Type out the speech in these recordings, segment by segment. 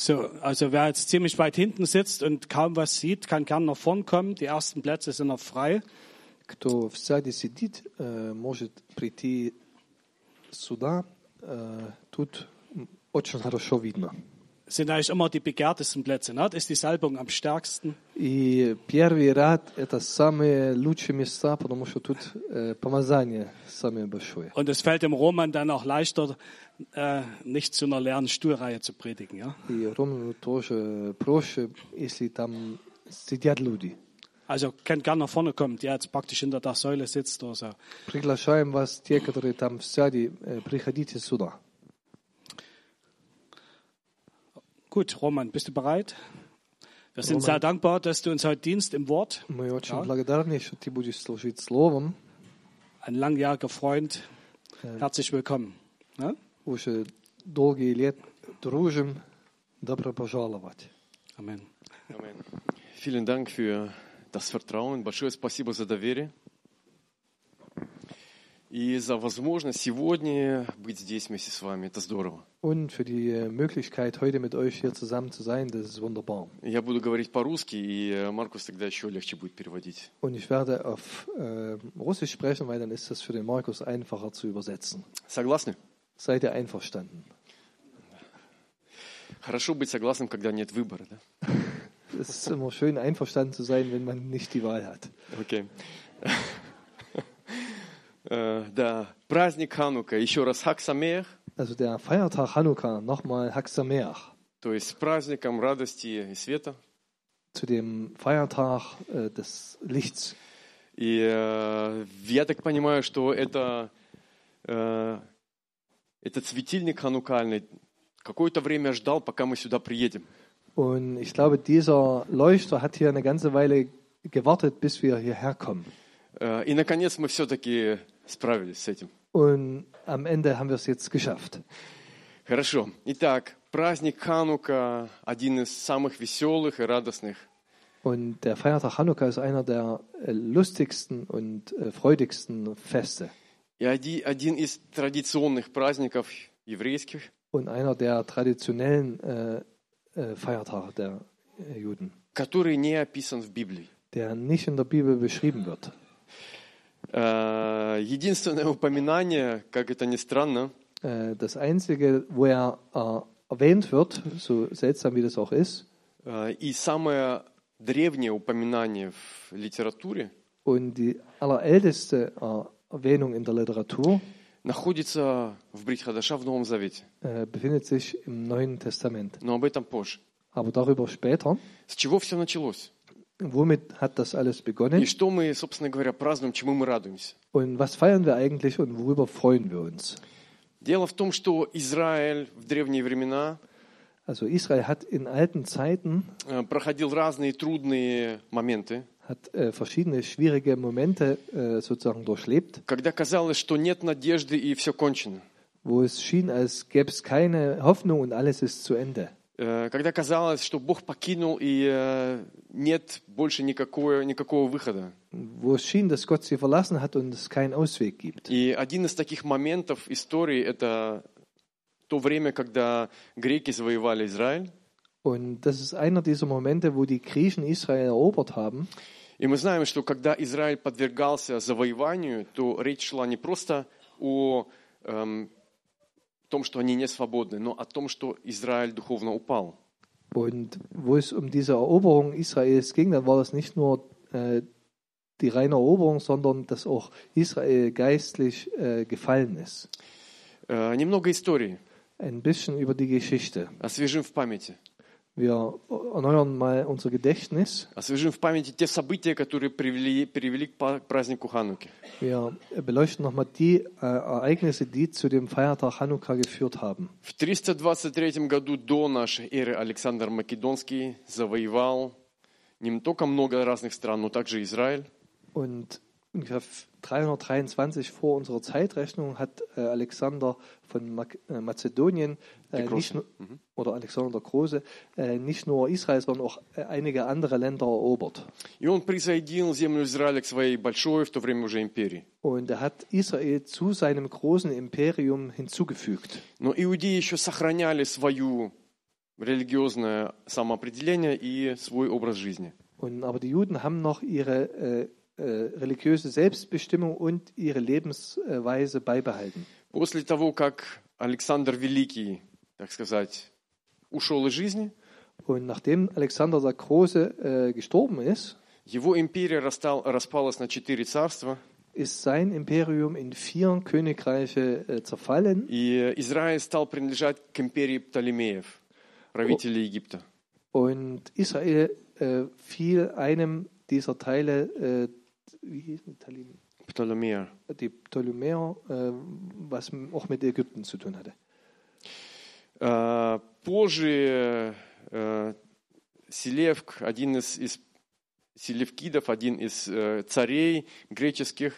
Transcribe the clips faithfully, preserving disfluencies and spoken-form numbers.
So, also wer jetzt ziemlich weit hinten sitzt und kaum was sieht, kann gern nach vorn kommen. Die ersten Plätze sind noch frei. Кто сзади сидит, э, может прийти сюда. Э, тут очень хорошо видно. Das sind eigentlich immer die begehrtesten Plätze, ne? Da ist die Salbung am stärksten. И первый ряд – это самые лучшие места, потому что тут э, помазание самое большое. Und es fällt dem Roman dann auch leichter, äh, nicht zu einer leeren Stuhlreihe zu predigen. Ja? И Роману тоже проще, если там сидят люди. Also könnt gerne nach vorne kommen, der jetzt praktisch hinter der Säule sitzt oder so. Приглашаем вас, те, которые там сзади, э, приходите сюда. Gut, Roman, bist du bereit? Wir sind Roman. sehr dankbar, dass du uns heute dienst im Wort. Мы очень Ja. благодарны, что ты будешь служить словом. Ein langjähriger Freund, herzlich willkommen. Ja? Уже долгие лет дружим. Добро пожаловать. Amen. Amen. Vielen Dank für das Vertrauen. Большое спасибо за доверие. И за возможность сегодня быть здесь вместе с вами. Это здорово. Und für die äh, Möglichkeit, heute mit euch hier zusammen zu sein, das ist wunderbar. Я буду говорить по-русски, и Маркус тогда еще легче будет переводить. Und ich werde auf äh, Russisch sprechen, weil dann ist das für den Markus einfacher zu übersetzen. Согласны? Seid ihr einverstanden? Хорошо быть согласным, когда нет выбора, да? Es ist immer schön, einverstanden zu sein, wenn man nicht die Wahl hat. Окей. Э, Да, праздник Ханука. Еще раз Хаг Самеах. Also der Feiertag Chanukka, nochmal Hag Sameach, То есть с праздником радости и света. zu dem Feiertag äh, des Lichts. И э, я так понимаю, что это, э, этот светильник ханукальный какое-то время ждал, пока мы сюда приедем. Und ich glaube, dieser Leuchter hat hier eine ganze Weile gewartet, bis wir hierher kommen. Э, и, наконец, мы все-таки справились с этим. Und am Ende haben wir es jetzt geschafft. Хорошо. Итак, праздник Ханука один из самых веселых и радостных. Und der Feiertag Chanukka ist einer der äh, lustigsten und äh, freudigsten Feste. И оди- один из традиционных праздников еврейских. Und einer der traditionellen äh, äh, Feiertage der äh, Juden, который не описан в Библии. der nicht in der Bibel beschrieben wird. Э, Единственное упоминание, как это ни странно, Äh, das Einzige, wo er äh, erwähnt wird, so seltsam wie das auch ist, э, и самое древнее упоминание в литературе und die allerälteste äh, Erwähnung in der Literatur, находится в Брит Хадаша в Новом Завете. äh, befindet sich im Neuen Testament. Но об этом позже. Aber darüber später. С чего все началось? Womit hat das alles И begonnen? что мы, собственно говоря, празднуем, чему мы радуемся? Und was feiern wir eigentlich und worüber freuen wir uns? Дело в том, что Израиль в древние времена Also Israel hat in alten Zeiten э, проходил разные трудные моменты, hat äh, verschiedene schwierige Momente äh, sozusagen durchlebt, когда казалось, что нет надежды и все кончено. wo es schien, als gäbe es keine Hoffnung und alles ist zu Ende. Э, Когда казалось, что Бог покинул и э, нет больше никакого, никакого выхода. Wo es schien, dass Gott sie verlassen hat und es keinen Ausweg gibt. И один из таких моментов истории – это то время, когда греки завоевали Израиль. Und das ist einer dieser Momente, wo die Griechen Israel erobert haben. И мы знаем, что когда Израиль подвергался завоеванию, то речь шла не просто о эм, том, что они не свободны, но о том, что Израиль духовно упал. Und wo es um diese Eroberung Israels ging, dann war das nicht nur äh, die reine Eroberung, sondern dass auch Israel geistlich äh, gefallen ist. Э, Немного истории. Ein bisschen über die Geschichte. Освежим в памяти. Wir erneuern mal unser Gedächtnis. Освежим в памяти те события, которые привели, привели к па- празднику Хануки. Wir beleuchten nochmal die äh, Ereignisse, die zu dem Feiertag Chanukka geführt haben. В триста двадцать третьем году до нашей эры Александр Македонский завоевал не только много разных стран, но также Израиль. Und ungefähr dreihundertdreiundzwanzig vor unserer Zeitrechnung hat äh, Alexander von Mak äh, Mazedonien äh, nicht nur, oder Alexander der Große äh, nicht nur Israel, sondern auch äh, einige andere Länder erobert. И он присоединил землю Израиля к своей большой, в то время уже империи. Und er hat Israel zu seinem großen Imperium hinzugefügt. Но иудеи еще сохраняли свою религиозное самоопределение и свой образ жизни. Und, aber die Juden haben noch ihre äh, äh, religiöse Selbstbestimmung und ihre Lebensweise beibehalten. После того, как Александр Великий, так сказать, ушел из жизни, Und nachdem Alexander der Große äh, gestorben ist, его империя расстал, распалась на четыре царства, ist sein Imperium in vier Königreiche äh, zerfallen. и Израиль стал принадлежать к империи Птолемеев, правителей Египта. Und Israel äh, fiel einem dieser Teile, äh, wie hießen die? Птолемея. Die Ptolemäer, äh, was auch mit Ägypten zu tun hatte. Э, Позже э, Селевк, один из, из Селевкидов, один из э, царей греческих,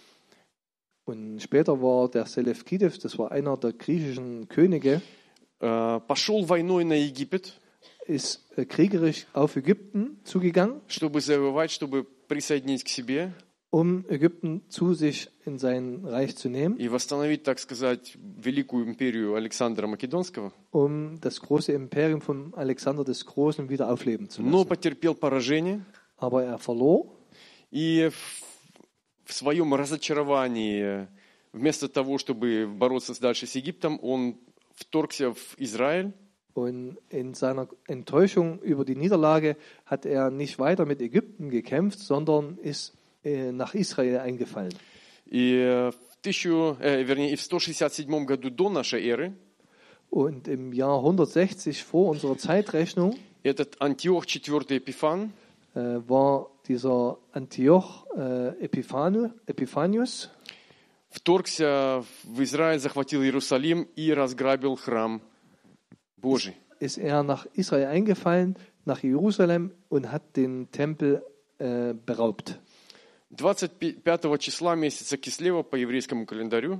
Und später war der Selevkidev, das war einer der griechischen Könige, э, пошел войной на Египет, ist äh, kriegerisch auf Ägypten zugegangen, чтобы завоевать, чтобы присоединить к себе um Ägypten zu sich in sein Reich zu nehmen, и восстановить, так сказать, великую империю Александра Македонского, um das große Imperium von Alexander des Großen wieder aufleben zu но lassen. потерпел поражение. Aber er verlor. И в, в своем разочаровании, вместо того, чтобы бороться дальше с Египтом, он вторгся в Израиль. Und in seiner Enttäuschung über die Niederlage hat er nicht weiter mit Ägypten gekämpft, sondern ist äh, nach Israel eingefallen. И в, тысячу, э, вернее, и в сто шестьдесят седьмом году до нашей эры Und im Jahr hundertsechzig vor unserer Zeitrechnung этот Антиох четвёртый Эпифан äh, war dieser Antioch äh, Epiphanu, Epiphanius, вторгся в Израиль, захватил Иерусалим и разграбил храм Божий. ist er nach Israel eingefallen, nach Jerusalem und hat den Tempel äh, beraubt. двадцать пятого числа месяца Кислева по еврейскому календарю,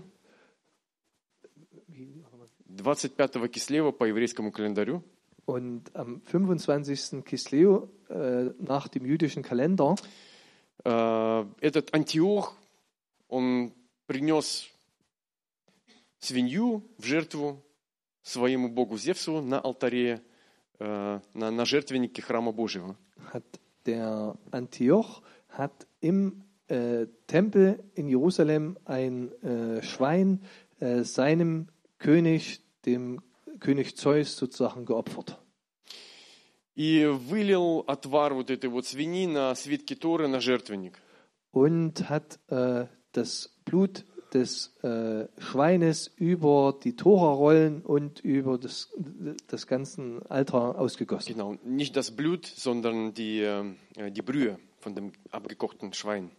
двадцать пятого Кислева по еврейскому календарю, Und am fünfundzwanzigsten Kisleu äh, nach dem jüdischen Kalender э, этот Антиох, он принес свинью в жертву своему богу Зевсу на алтаре, э, на, на жертвеннике храма Божьего. hat der Antioch hat im äh, Tempel in Jerusalem ein äh, Schwein äh, seinem König, dem König Zeus sozusagen geopfert. И вылил отвар вот этой вот свиньи на свитки Торы, на жертвенник. Und hat äh, das Blut des äh, Schweines über die Tora-Rollen und über das, das ganze Altar ausgegossen. Genau, nicht das Blut, sondern die, äh, die Brühe von dem abgekochten Schwein.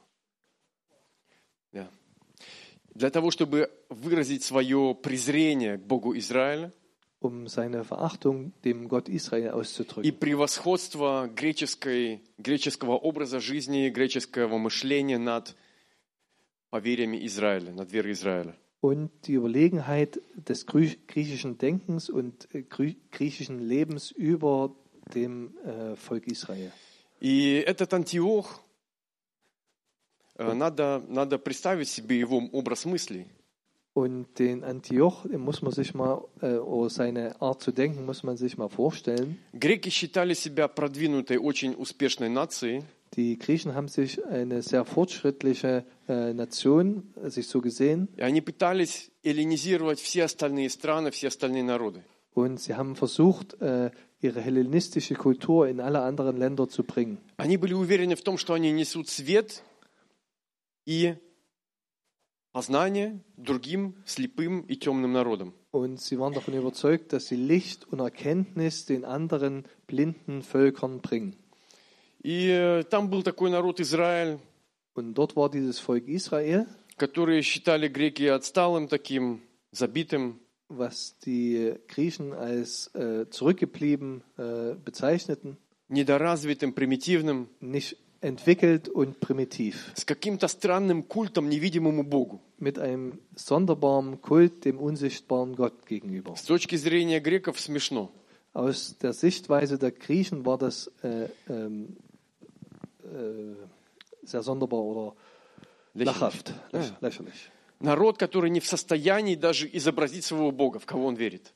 Ja. Для того, чтобы выразить свое презрение к Богу Израиля Um seine Verachtung dem Gott Israel и auszudrücken. превосходство греческой, греческого образа жизни, греческого мышления над поверьями Израиля, над верой Израиля. Und die Überlegenheit des grü- griechischen Denkens und äh, grü- griechischen Lebens über dem äh, Volk Israel. И этот Антиох, э, надо, надо представить себе его образ мыслей. Und den Antioch, den muss man sich mal, äh, oder seine Art zu denken, muss man sich mal vorstellen. Греки считали себя продвинутой, очень успешной нацией. Die Griechen haben sich eine sehr fortschrittliche äh, Nation, äh, sich so gesehen, И они пытались эллинизировать все остальные страны, все остальные народы. und sie haben versucht, äh, ihre hellenistische Kultur in alle anderen Länder zu bringen. Они были уверены в том, что они несут свет и познание другим слепым и темным народам. Und sie waren davon überzeugt, dass sie Licht und Erkenntnis den anderen blinden Völkern bringen. И э, там был такой народ Израиль, Und dort war dieses Volk Israel, которые считали греки отсталым таким, забитым. was die Griechen als äh, zurückgeblieben äh, bezeichneten, недоразвитым, примитивным, nicht entwickelt und primitiv, с каким-то странным культом невидимому Богу. mit einem sonderbaren Kult dem unsichtbaren Gott gegenüber. С точки зрения греков смешно. Aus der Sichtweise der Griechen war das äh, ähm, äh, sehr sonderbar oder lachhaft, Ja. lächerlich. Народ, который не в состоянии даже изобразить своего Бога, в кого он верит.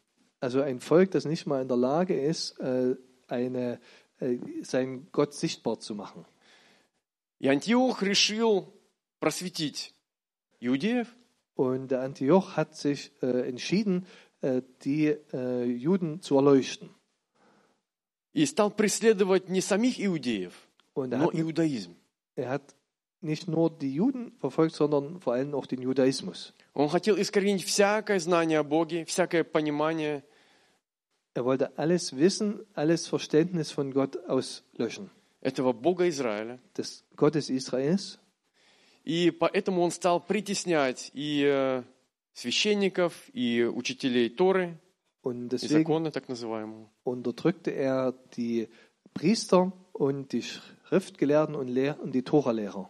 Also ein Volk, das nicht mal in der Lage ist, äh, eine, äh, seinen Gott sichtbar zu machen. И Антиох решил просветить иудеев. Und der Antioch hat sich äh, entschieden, äh, die äh, Juden zu erleuchten. И стал преследовать не самих иудеев, Und er но hat, иудаизм. er hat nicht nur die Juden verfolgt, sondern vor allem auch den Judaismus. Он хотел искоренить всякое знание о Боге, всякое понимание. Er wollte alles Wissen, alles Verständnis von Gott auslöschen. Этого Бога Израиля. Des Gottes Israels. И поэтому он стал притеснять и священников, и учителей Торы, Und и deswegen законы, так называемого. unterdrückte er die Priester und die Schriftgelehrten und, Lehr- und die Tora-Lehrer.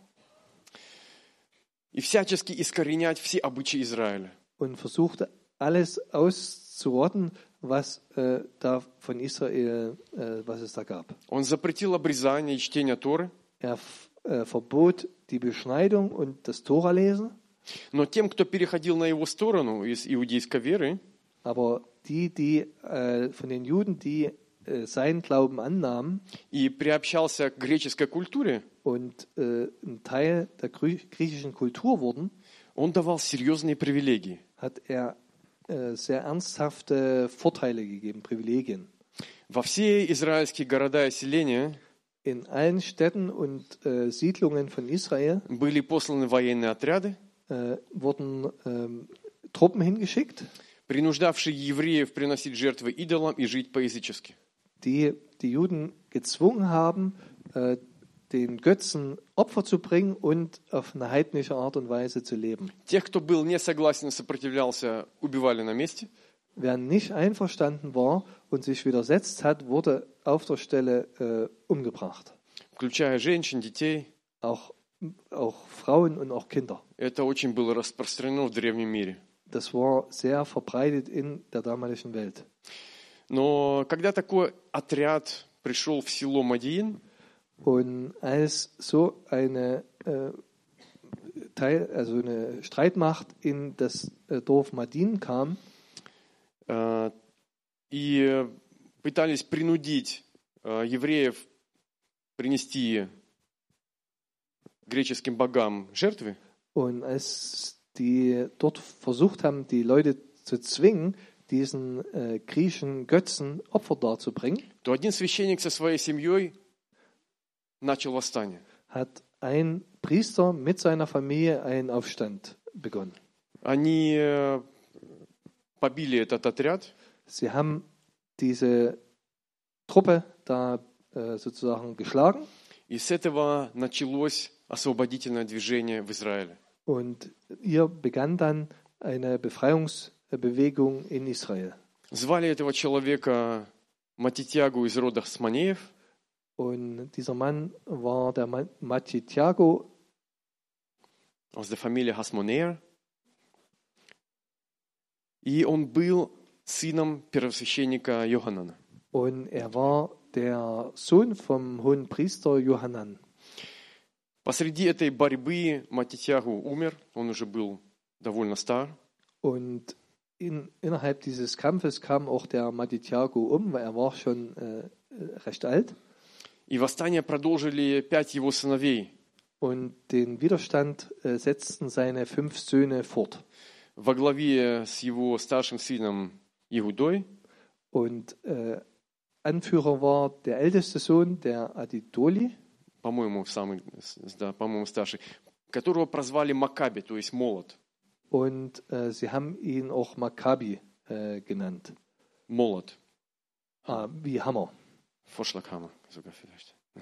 И всячески искоренять все обычаи Израиля. Und versuchte alles auszurotten, was äh, da von Israel, äh, was es da gab. Он запретил обрезание и чтение Торы. Er f- äh, verbot die Beschneidung und das Tora-Lesen, Но тем, кто переходил на его сторону из иудейской веры, aber die, die äh, von den Juden, die äh, seinen Glauben annahmen и приобщался к греческой культуре, und äh, ein Teil der grü- griechischen Kultur wurden, он давал серьезные привилегии. hat er äh, sehr ernsthafte Vorteile gegeben, Privilegien. Во все израильские города и селения In allen Städten und äh, Siedlungen von Israel были посланы военные отряды, äh, wurden ähm, Truppen hingeschickt, принуждавшие евреев приносить жертвы идолам и жить по-язычески. die die Juden gezwungen haben, äh, den Götzen Opfer zu bringen und auf eine heidnische Art und Weise zu leben. Тех, кто был не согласен и сопротивлялся, убивали на месте. Wer nicht einverstanden war und sich widersetzt hat, wurde auf der Stelle äh, umgebracht. Включая женщин, детей. Auch, auch Frauen und auch Kinder. Это очень было распространено в древнем мире. Das war sehr verbreitet in der damaligen Welt. Но когда такой отряд пришел в село Мадиин, Und als so eine, äh, Teil, also eine Streitmacht in das äh, Dorf Madin kam, э, и пытались принудить э, евреев принести греческим богам жертвы, und als die dort versucht haben, die Leute zu zwingen, diesen äh, griechischen Götzen Opfer darzubringen, то один священник со своей семьей начал восстание. hat ein Priester mit seiner Familie einen Aufstand begonnen. Они э, побили этот отряд, Sie haben diese Truppe da äh, sozusagen geschlagen и с этого началось освободительное движение в Израиле. und ihr begann dann eine Befreiungsbewegung in Israel. Звали этого человека Матитьягу из рода Хасмонеев. Und dieser Mann war der Ma- Matityago aus der Familie Hasmonеер. И он был сыном первосвященника Йоханана. und er war der Sohn vom hohen Priester Johannan. Посреди этой борьбы Матитьягу умер, он уже был довольно стар. Und in, innerhalb dieses Kampfes kam auch der Matityago um, weil er war schon äh, recht alt. И восстание продолжили пять его сыновей. Und den Widerstand äh, setzten seine fünf Söhne fort. Во главе с его старшим сыном Иудой. Und äh, Anführer war der älteste Sohn, der Adidoli, по-моему, самый, да, по-моему, старший, которого прозвали Макаби, то есть молот. und äh, sie haben ihn auch Maccabi äh, genannt, Молот. ah, wie Hammer. Vorschlaghammer sogar vielleicht. Ja.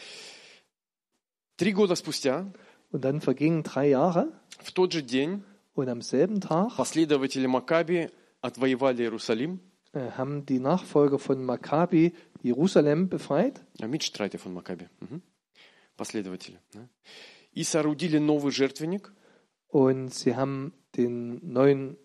Три года спустя, Und dann vergingen drei Jahre в тот же день, und am selben Tag последователи Макаби отвоевали Иерусалим. äh, haben die Nachfolger von Maccabi Jerusalem befreit А Mitstreiter von Макаби. Угу. Последователи. Да. И соорудили новый жертвенник. und sie haben den neuen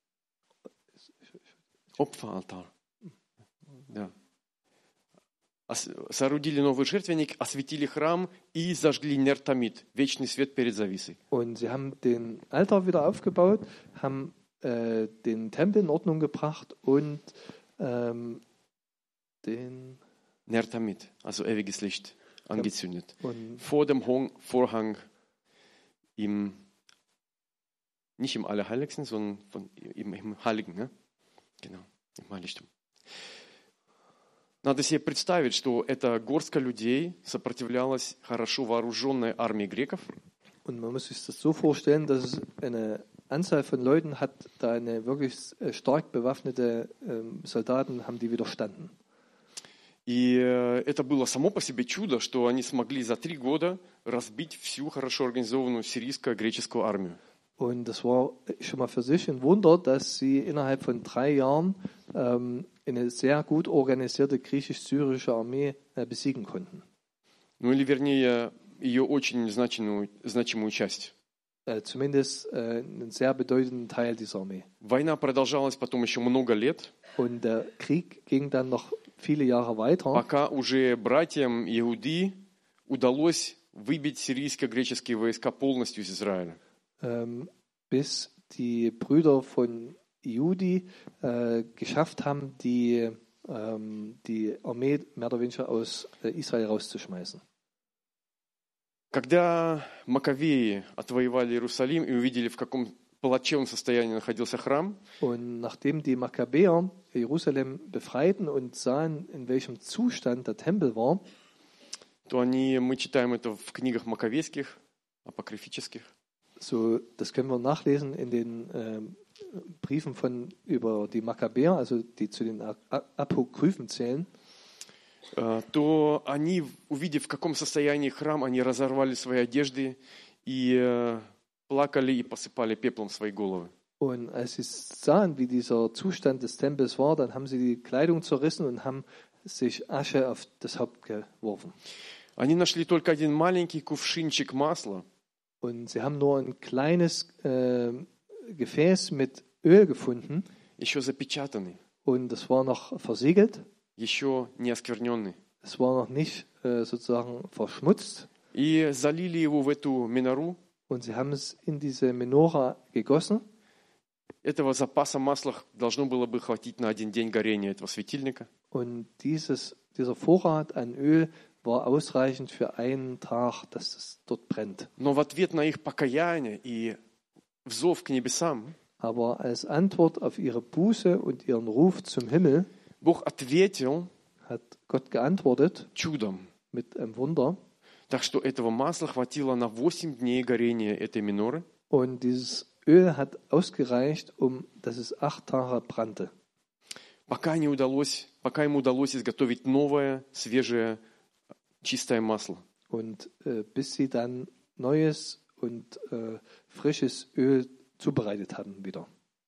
Opferaltar. Да. Ос- Соорудили новый жертвенник, осветили храм и зажгли нертамид, вечный свет перед зависой. und sie haben den Altar wieder aufgebaut, haben äh, den Tempel in Ordnung gebracht und ähm, den Ner Tamid, also ewiges Licht, angezündet. und Vor dem Hong- Vorhang im, nicht im Allerheiligsten, sondern von, im, im Heiligen, ne? Genau, im Heiligtum. Надо себе представить, что эта горстка людей сопротивлялась хорошо вооруженной армии греков. Und man muss sich das so vorstellen, dass es eine Anzahl von Leuten hat, da eine wirklich äh, stark bewaffnete ähm, Soldaten haben die widerstanden. И э, это было само по себе чудо, что они смогли за три года разбить всю хорошо организованную сирийско-греческую армию. Und das war schon mal für sich ein Wunder, dass sie innerhalb von drei Jahren ähm, eine sehr gut organisierte griechisch-syrische Armee äh, besiegen konnten. Ну или вернее, ее очень значимую, значимую часть. Äh, zumindest äh, einen sehr bedeutenden Teil dieser Armee. Война продолжалась потом еще много лет, Und der Krieg ging dann noch viele Jahre weiter, пока уже братьям Иуды удалось выбить сирийско-греческие войска полностью из Израиля. ähm, bis die Brüder von Judi äh, geschafft haben, die, ähm, die Armee mehr oder weniger aus äh, Israel rauszuschmeißen. Когда Маковеи отвоевали Иерусалим и увидели, в каком плачевном состоянии находился храм, Und nachdem die Makkabäer Jerusalem befreiten und sahen, in welchem Zustand der Tempel war, то они, мы читаем это в книгах маковейских, апокрифических, so, das können wir nachlesen in den ähm, Briefen von, über die Makkabäer, also die zu den A- A- Apokryphen zählen, э, то они, увидев, в каком состоянии храм, они разорвали свои одежды и э, плакали и посыпали пеплом свои головы. Und als sie sahen, wie dieser Zustand des Tempels war, dann haben sie die Kleidung zerrissen und haben sich Asche auf das Haupt geworfen. Они нашли только один маленький кувшинчик масла, Und sie haben nur ein kleines äh, Gefäß mit Öl gefunden еще запечатанный, und das war noch versiegelt. еще не оскверненный. Es war noch nicht äh, sozusagen verschmutzt. И залили его в эту минору. Und sie haben es in diese Menora gegossen. Этого запаса масла должно было бы хватить на один день горения этого светильника. Und dieses, dieser Vorrat an Öl war ausreichend für einen Tag, dass es dort brennt. Но в ответ на их покаяние и взов к небесам Aber als Antwort auf ihre Buße und ihren Ruf zum Himmel Бог ответил hat Gott geantwortet чудом. mit einem Wunder. Так что этого масла хватило на восемь дней горения этой миноры. Und dieses Öl hat ausgereicht, um dass es acht Tage brannte. Пока не удалось, пока ему удалось изготовить новое, свежее, чистое масло. Und äh, bis sie dann neues und äh, frisches Öl zubereitet hatten wieder.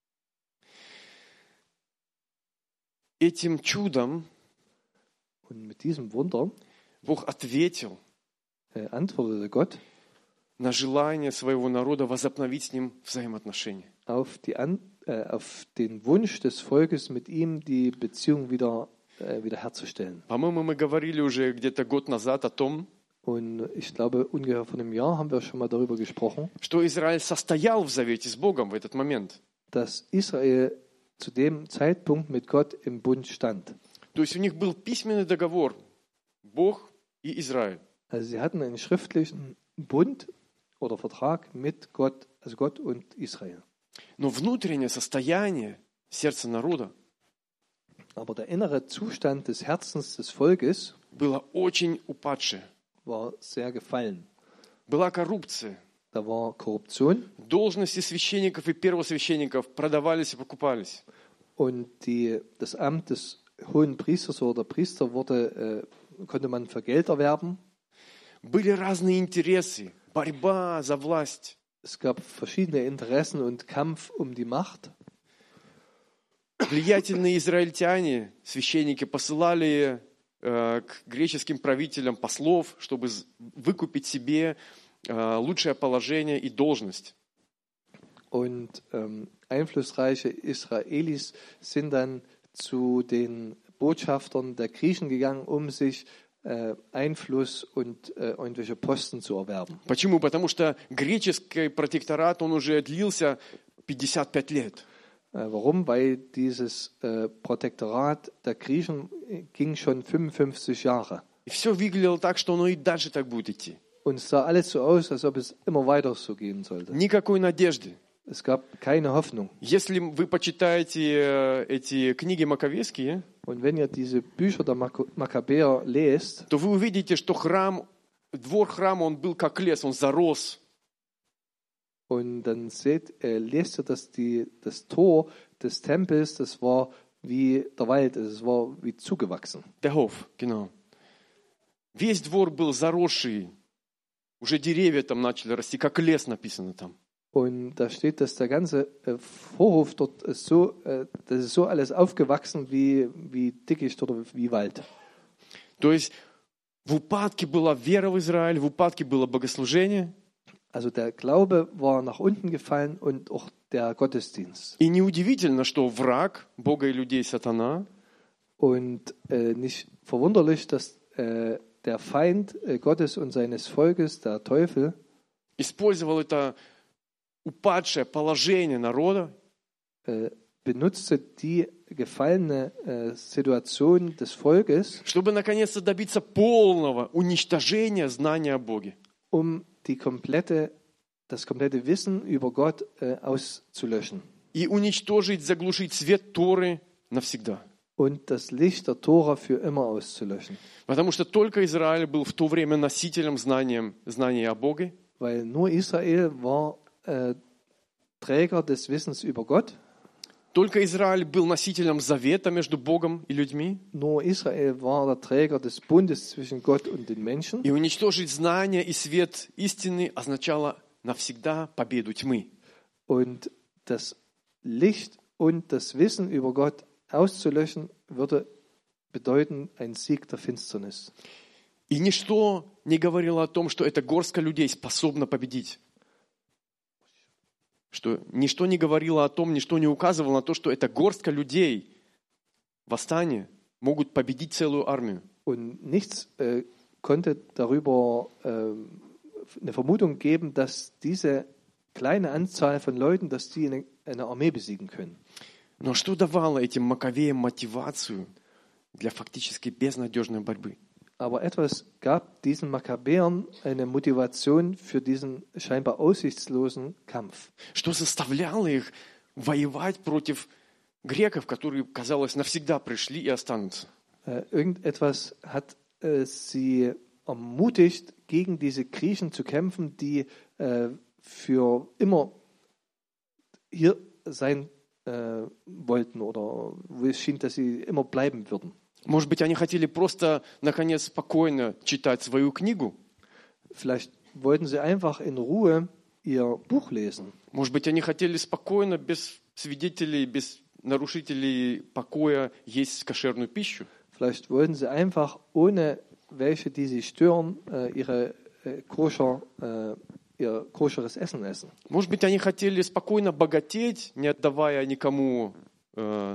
Этим чудом Und mit diesem Wunder Бог ответил äh, antwortete Gott на желание своего народа возобновить с ним взаимоотношения. auf, die An äh, auf den Wunsch des Volkes, mit ihm die Beziehung wieder äh, wiederherzustellen. По-моему, мы говорили уже где-то год назад о том, Und ich glaube, ungefähr vor einem Jahr haben wir schon mal darüber gesprochen, что Израиль состоял в завете с Богом в этот момент. dass Israel zu dem Zeitpunkt mit Gott im Bund stand. То есть у них был письменный договор Бог и Израиль. Also sie hatten einen schriftlichen Bund oder Vertrag mit Gott, also Gott und Israel. Но внутреннее состояние сердца народа Aber der innere Zustand des Herzens des Volkes было очень упадшее. war sehr gefallen. Была коррупция. Da war Korruption Должности священников и первосвященников продавались и покупались. und die, das Amt des hohen Priesters oder Priester wurde, äh, konnte man für Geld erwerben. Были разные интересы, борьба за власть. Es gab verschiedene Interessen und Kampf um die Macht. Влиятельные израильтяне, священники, посылали э, к греческим правителям послов, чтобы з- выкупить себе э, лучшее положение и должность. Und ähm, einflussreiche Israelis sind dann zu den Botschaftern der Griechen gegangen, um sich äh, Einfluss und äh, irgendwelche Posten zu erwerben. Почему? Потому что греческий протекторат, он уже длился пятьдесят пять лет. Warum? Weil dieses äh, Protektorat der Griechen ging schon fünfundfünfzig Jahre. И все выглядело так, что оно и дальше так будет идти. Und es sah alles so aus, als ob es immer weiter so gehen sollte. Никакой надежды. Es gab keine Hoffnung. Если вы почитаете эти книги маковейские, Und wenn ihr diese Bücher der Mak- Makkabäer lest, то вы увидите, что храм, двор храма, он был как лес, он зарос. und dann seht, äh, lest ihr, dass die, das Tor des Tempels, das war wie der Wald, es war wie zugewachsen. Der Hof, genau. Весь двор был заросший. Уже деревья там начали расти, как лес написано там. Und da steht, dass der ganze äh, Vorhof dort ist so, äh, das ist so alles aufgewachsen wie, wie Dickicht oder wie Wald. То есть в упадке была вера в Израиль, в упадке было богослужение. Also der Glaube war nach unten gefallen und auch der Gottesdienst. И неудивительно, что враг Бога и людей, сатана, Und äh, nicht verwunderlich, dass äh, der Feind äh, Gottes und seines Volkes, der Teufel, использовал это упадшее положение народа, äh, benutzte die gefallene äh, Situation des Volkes, чтобы наконец-то добиться полного уничтожения знания о Боге. um die komplette, das komplette Wissen über Gott äh, auszulöschen И уничтожить, заглушить свет Торы навсегда. und das Licht der Tora für immer auszulöschen. Потому что только Израиль был в то время носителем знанием, знания о Боге. Weil nur Israel war äh, Träger des Wissens über Gott. Только Израиль был носителем завета между Богом и людьми. Nur Israel war der Träger des Bundes zwischen Gott und den Menschen. И уничтожить знания и свет истины означало навсегда победу тьмы. Und das Licht und das Wissen über Gott auszulöschen, würde bedeuten ein Sieg der Finsternis. И ничто не говорило о том, что эта горстка людей способна победить. Что ничто не говорило о том, ничто не указывало на то, что эта горстка людей, восстание, могут победить целую армию. Und nichts äh, konnte darüber äh, eine Vermutung geben, dass diese kleine Anzahl von Leuten, dass die eine, eine Armee besiegen können. Но что давало этим Маковеям мотивацию для фактически безнадежной борьбы? Aber etwas gab diesen Makkabäern eine Motivation für diesen scheinbar aussichtslosen Kampf. Что заставляло их воевать против греков, которые, казалось, навсегда пришли и останутся? Äh, irgendetwas hat äh, sie ermutigt, gegen diese Griechen zu kämpfen, die äh, für immer hier sein äh, wollten oder wo es schien, dass sie immer bleiben würden. Может быть, они хотели просто, наконец, спокойно читать свою книгу? Vielleicht wollten sie einfach in Ruhe ihr Buch lesen. Может быть, они хотели спокойно, без свидетелей, без нарушителей покоя есть кошерную пищу? Vielleicht wollten sie einfach, ohne welche, die sie stören, äh, ihre äh, koscher, äh, ihr koscheres Essen essen. Может быть, они хотели спокойно богатеть, не отдавая никому э,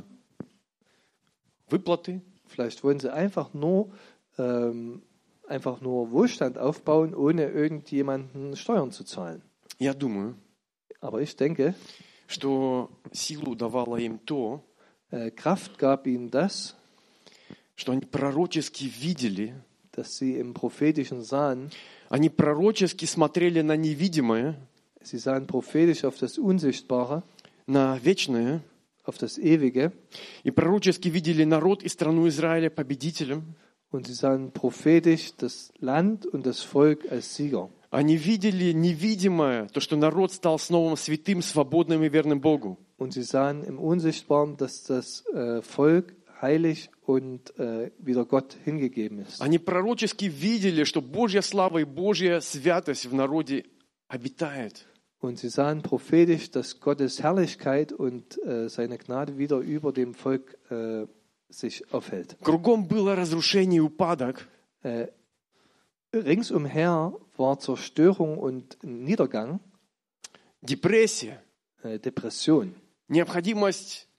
выплаты? Vielleicht wollen sie einfach nur, ähm, einfach nur Wohlstand aufbauen, ohne irgendjemanden Steuern zu zahlen. Я думаю, Aber ich denke, что силу давало им то, äh, Kraft gab ihnen das, что они пророчески видели, dass sie im Prophetischen sahen. они пророчески смотрели на невидимое, Sie sahen prophetisch auf das Unsichtbare, на вечное, auf das Ewige. и пророчески видели народ и страну Израиля победителем. Und sie sahen prophetisch das Land und das Volk als Sieger. Они видели невидимое, то, что народ стал снова святым, свободным и верным Богу. Und sie sahen im Unsichtbaren, dass das äh, Volk heilig und äh, wieder Gott hingegeben ist. Они пророчески видели, что Божья слава и Божья святость в народе обитает. Und sie sahen prophetisch, dass Gottes Herrlichkeit und äh, seine Gnade wieder über dem Volk äh, sich aufhält. Кругом было разрушение и упадок. Äh, ringsumher war Zerstörung und Niedergang, Депрессия, äh, Depression. необходимость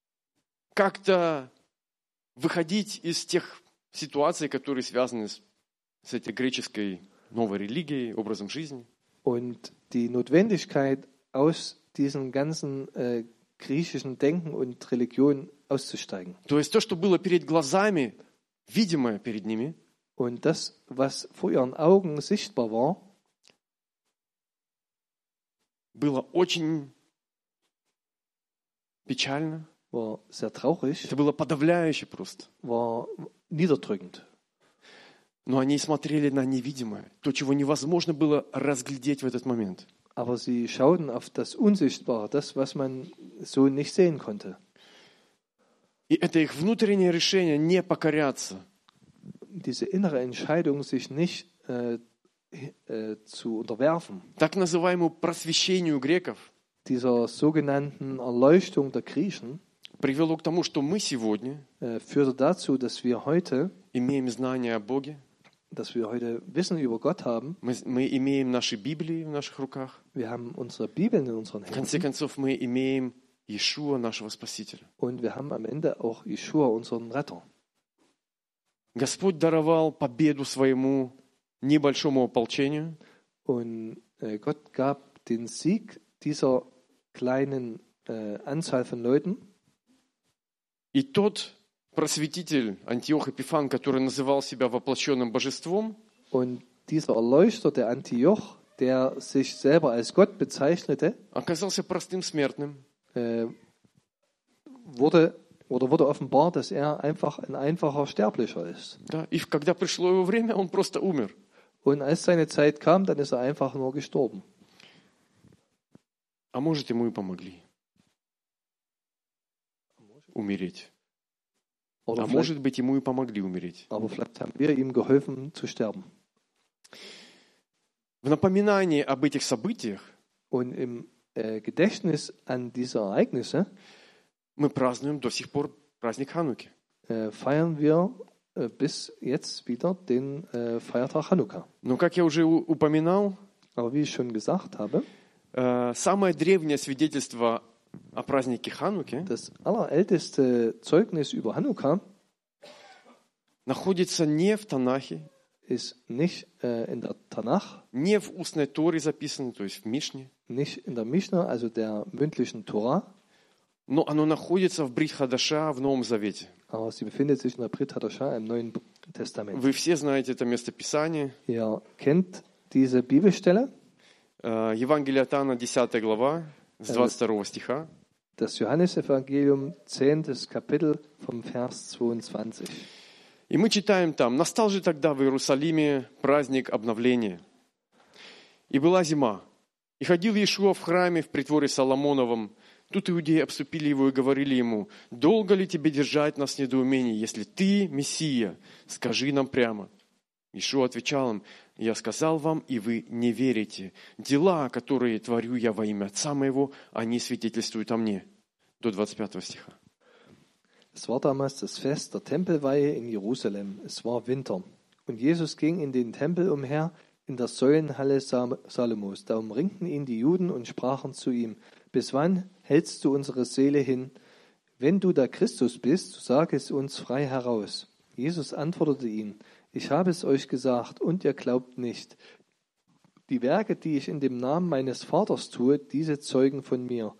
как-то выходить из тех ситуаций, которые связаны с, с этой греческой новой религией, образом жизни. Und die Notwendigkeit, aus diesen ganzen äh, griechischen Denken und Religion auszusteigen. То есть то, что было перед глазами, видимое перед ними, Und das, was vor ihren Augen sichtbar war, было очень печально. war sehr traurig, Это было подавляюще просто. war niederdrückend. Но они смотрели на невидимое, то, чего невозможно было разглядеть в этот момент. Aber sie schauten auf das Unsichtbare, das, was man so nicht sehen konnte. И это их внутреннее решение не покоряться. Diese innere Entscheidung, sich nicht äh, äh, zu unterwerfen, Так называемому просвещению греков dieser sogenannten Erleuchtung der Griechen, привело к тому, что мы сегодня äh, führte dazu, dass wir heute, имеем знания о Боге, dass wir heute Wissen über Gott haben. мы, мы имеем наши Библии в наших руках. Wir haben unsere Bibeln in unseren В конце Händen концов, мы имеем Иешуа, нашего Спасителя. und wir haben am Ende auch Jeschua, unseren Retter. Господь даровал победу своему небольшому ополчению, Und äh, Gott gab den Sieg dieser kleinen äh, Anzahl von Leuten. и тот просветитель Антиох Эпифан, который называл себя воплощенным божеством, Und dieser Erleuchter, der Antioch, der sich selber als Gott bezeichnete, оказался простым смертным. äh, wurde oder wurde offenbar, dass er einfach ein einfacher Sterblicher ist. Да? И когда пришло его время, он просто умер. Und als seine Zeit kam, dann ist er einfach nur gestorben. А может, ему и помогли умереть. Oder А vielleicht, может быть, ему и помогли умереть. aber vielleicht haben wir ihm geholfen zu sterben. В напоминании об этих событиях Und im äh, Gedächtnis an diese Ereignisse мы празднуем до сих пор праздник Хануки. äh, feiern wir äh, bis jetzt wieder den äh, Feiertag Chanukka. Но, как я уже у- упоминал, Aber wie ich schon gesagt habe, э, самое древнее свидетельство о празднике Хануки das allerälteste Zeugnis über Chanukka находится не в Танахе, ist nicht äh, in der Tanach, не в устной Торе записано, то есть в Мишне, nicht in der Mishnah, also der mündlichen Tora, но оно находится в Брит Хадаша, в Новом Завете. aber sie befindet sich in der Brit Hadashah im Neuen Testament. Вы все знаете это местописание. Ihr kennt diese Bibelstelle, Э, Евангелие от Иоанна, десятая глава, с двадцать второго стиха. das Johannesevangelium, zehntes Kapitel vom Vers zweiundzwanzig. И мы читаем там: «Настал же тогда в Иерусалиме праздник обновления. И была зима. И ходил Иешуа в храме в притворе Соломоновом. Тут иудеи обступили его и говорили ему: долго ли тебе держать нас в недоумении? Если ты Мессия, скажи нам прямо». Иешуа отвечал им: «Я сказал вам, и вы не верите. Дела, которые творю я во имя Отца моего, они свидетельствуют о мне». До двадцать пятого стиха. Es war damals das Fest der Tempelweihe in Jerusalem. Es war Winter. Und Jesus ging in den Tempel umher, in der Säulenhalle Salomos. Da umringten ihn die Juden und sprachen zu ihm: Bis wann hältst du unsere Seele hin? Wenn du der Christus bist, so sage es uns frei heraus. Jesus antwortete ihnen: Ich habe es euch gesagt, und ihr glaubt nicht. Die Werke, die ich in dem Namen meines Vaters tue, diese zeugen von mir.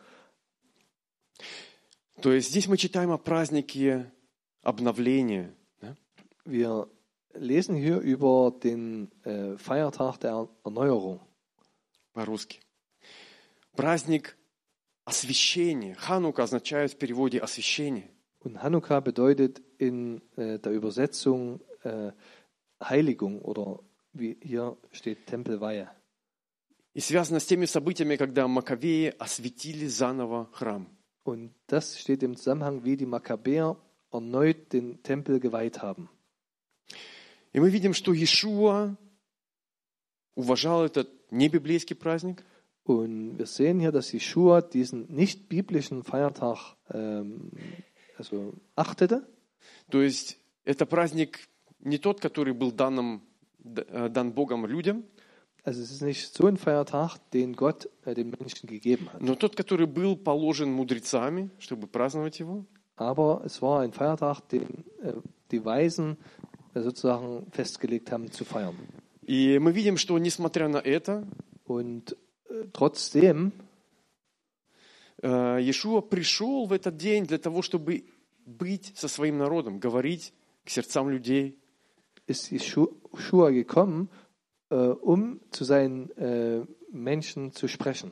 То есть здесь мы читаем о празднике обновления. Да? Wir lesen hier über den äh, Feiertag der Erneuerung. По-русски. Праздник освящения. Ханука означает в переводе освящение. Und Hanukkah bedeutet in äh, der Übersetzung äh, Heiligung oder wie hier steht Tempelweihe. И связано с теми событиями, когда Маковеи осветили заново храм. Und das steht im Zusammenhang, wie die Makkabäer erneut den Tempel geweiht haben. И мы видим, что Иешуа уважал этот небиблейский праздник. Und wir sehen hier, dass Jeschua diesen nicht biblischen Feiertag ähm, also achtete. То есть это праздник не тот, который был данным, дан Богом людям, Also es ist nicht so ein Feiertag, den Gott äh, den Menschen gegeben hat. но тот, который был положен мудрецами, чтобы праздновать его. Aber es war ein Feiertag, den äh, die Weisen äh, sozusagen festgelegt haben zu feiern. И мы видим, что несмотря на это, Und äh, trotzdem Иешуа пришел в этот день для того, чтобы быть со своим народом, говорить к сердцам людей. Ist Jeschua gekommen, äh, um zu seinen äh, Menschen zu sprechen.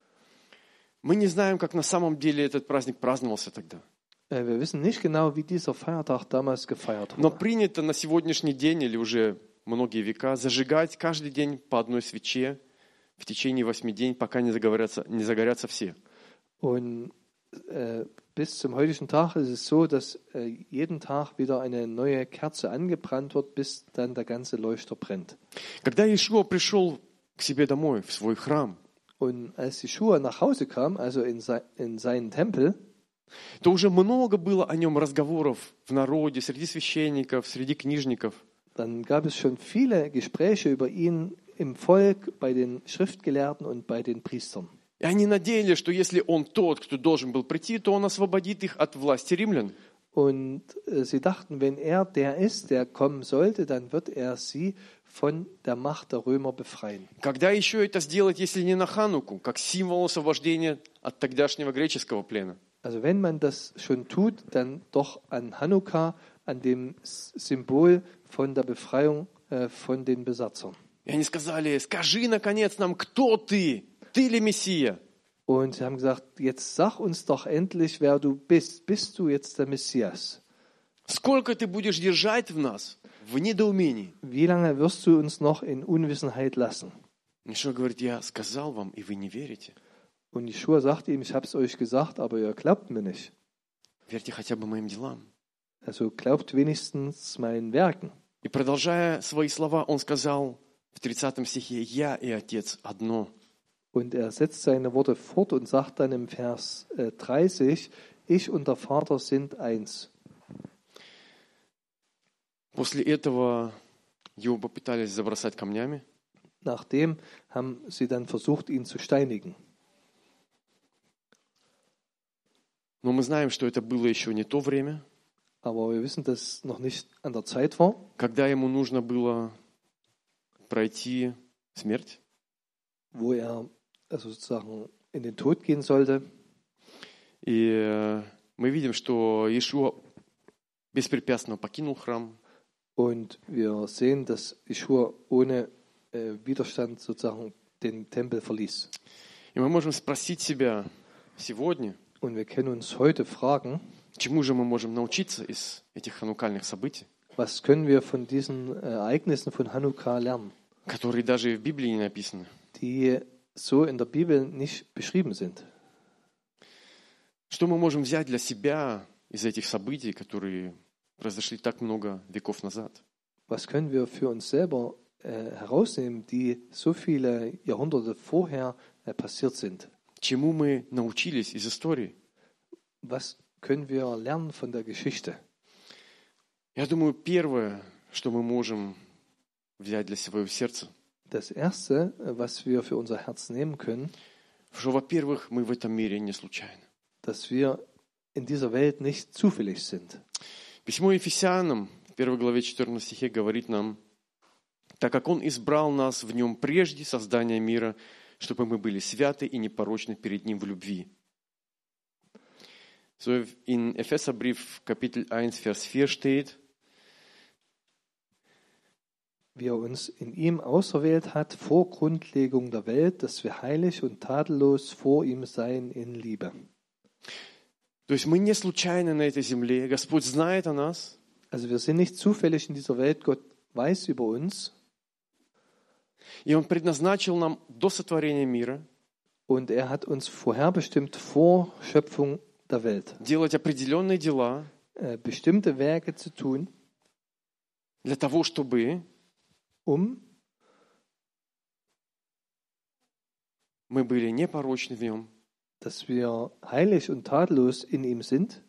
Мы не знаем, как на самом деле этот праздник праздновался тогда. Äh, wir wissen nicht genau, wie dieser Feiertag damals gefeiert Но wurde. принято на сегодняшний день или уже многие века зажигать каждый день по одной свече в течение восьми дней, пока не загорятся, не загорятся все. Und äh, bis zum heutigen Tag ist es so, dass äh, jeden Tag wieder eine neue Kerze angebrannt wird, bis dann der ganze Leuchter brennt. Когда Иешуа пришел к себе домой, в свой храм, Und als Jeschua nach Hause kam, also in, se in seinen Tempel, то уже много было о нем разговоров в народе, среди священников, среди книжников. dann gab es schon viele Gespräche über ihn im Volk, bei den Schriftgelehrten und bei den Priestern. И они надеялись, что если он тот, кто должен был прийти, то он освободит их от власти римлян. Und äh, sie dachten, wenn er der ist, der kommen sollte, dann wird er sie von der Macht der Römer befreien. Когда еще это сделать, если не на Хануку, как символ освобождения от тогдашнего греческого плена? Also wenn man das schon tut, dann doch an Hanukkah, an dem Symbol von der Befreiung äh, von den Besatzern. И они сказали: скажи, наконец, нам, кто ты? Ты ли Мессия? Und sie haben gesagt, jetzt sag uns doch endlich, wer du bist. Bist du jetzt der Messias? Сколько ты будешь держать в нас в недоумении? Wie lange wirst du uns noch in Unwissenheit lassen? Иешуа говорит: я сказал вам, и вы не верите. Und Jeschua sagte ihm, ich habe es euch gesagt, aber ihr glaubt mir nicht. Верьте хотя бы моим делам. Also glaubt wenigstens meinen Werken. И продолжая свои слова, он сказал в тридцатом стихе: я и Отец одно. Und er setzt seine Worte fort und sagt dann im Vers äh, dreißig, ich und der Vater sind eins. После этого его попытались забросать камнями. Nachdem haben sie dann versucht, ihn zu steinigen. Но мы знаем, что это было еще не то время, Aber wir wissen, dass es noch nicht an der Zeit war, когда ему нужно было пройти смерть. wo er also sozusagen in den Tod gehen sollte. И э, мы видим, что Иешуа беспрепятственно покинул храм. Und wir sehen, dass Jeschua ohne äh, Widerstand sozusagen den Tempel verließ. И мы можем спросить себя сегодня, Und wir können uns heute fragen, чему же мы можем научиться из этих ханукальных событий, was können wir von diesen Ereignissen von Hanukkah lernen, которые даже в Библии не написаны. die so in der Bibel nicht beschrieben sind. Что мы можем взять для себя из этих событий, которые произошли так много веков назад? Was können wir für uns selber äh, herausnehmen, die so viele Jahrhunderte vorher äh, passiert sind? Чему мы научились из истории? Was können wir lernen von der Geschichte? Я думаю, первое, что мы можем взять для своего сердца, Das Erste, was wir für unser Herz nehmen können, что, во-первых, мы в этом мире не случайны. dass wir in dieser Welt nicht zufällig sind. Письмо Ефесянам в первой главе четырнадцатом стихе говорит нам: так как Он избрал нас в Нем прежде создания мира, чтобы мы были святы и непорочны перед Ним в любви. So in Epheserbrief Kapitel eins, Vers vier steht: Wie er uns in ihm auserwählt hat, vor Grundlegung der Welt, dass wir heilig und tadellos vor ihm seien in Liebe. То есть мы не случайно на этой земле. Господь знает о нас. Also wir sind nicht zufällig in dieser Welt. Gott weiß über uns. И Он предназначил нам до сотворения мира Und er hat uns vorherbestimmt vor Schöpfung der Welt, делать определенные дела äh, bestimmte Werke zu tun, для того, чтобы um мы были непорочны в Нем, dass wir heilig und tadellos in ihm sind,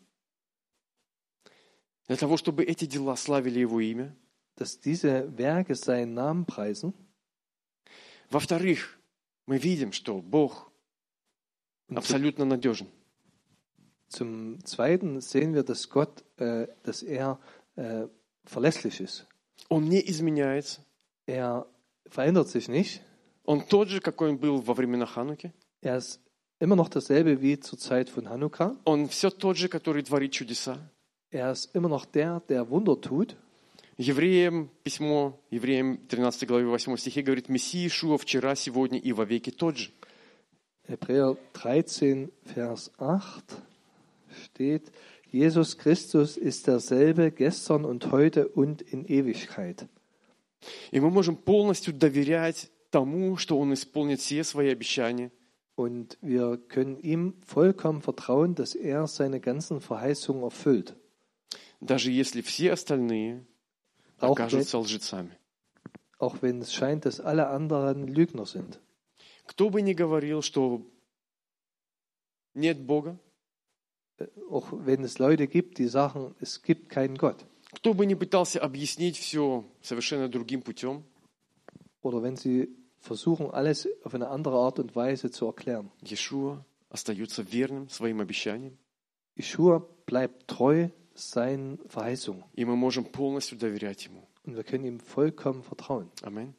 для того, чтобы эти дела славили Его имя. dass diese Werke seinen Namen preisen. Во-вторых, мы видим, что Бог абсолютно надежен. Zum Zweiten sehen wir, dass Gott, äh, dass er äh, verlässlich ist. Он не изменяется. Er verändert sich nicht. Он тот же, какой он был во времена Хануки. Er ist immer noch dasselbe wie zur Zeit von Hanukkah. Он все тот же, который творит чудеса. Er ist immer noch der, der Wunder tut. Евреям, письмо Евреям тринадцатой главе восьмом стихе говорит: Мессия Иешуа вчера, сегодня и вовеки тот же. Hebräer dreizehn, Vers acht steht: Jesus Christus ist derselbe gestern und heute und in Ewigkeit. И мы можем полностью доверять тому, что Он исполнит все свои обещания. Und wir können ihm vollkommen vertrauen, dass er seine ganzen Verheißungen erfüllt. Даже если все остальные Auch окажутся wenn, лжецами. auch wenn es scheint, dass alle anderen Lügner sind. Кто бы ни говорил, что нет Бога, Auch wenn es Leute gibt, die sagen, es gibt keinen Gott. кто бы ни пытался объяснить все совершенно другим путем, Oder wenn sie versuchen, alles auf eine andere Art und Weise zu erklären. Иешуа остается верным своим обещаниям, Jeschua bleibt treu seinen Verheißungen. и мы можем полностью доверять Ему. Und wir können ihm vollkommen vertrauen. Аминь.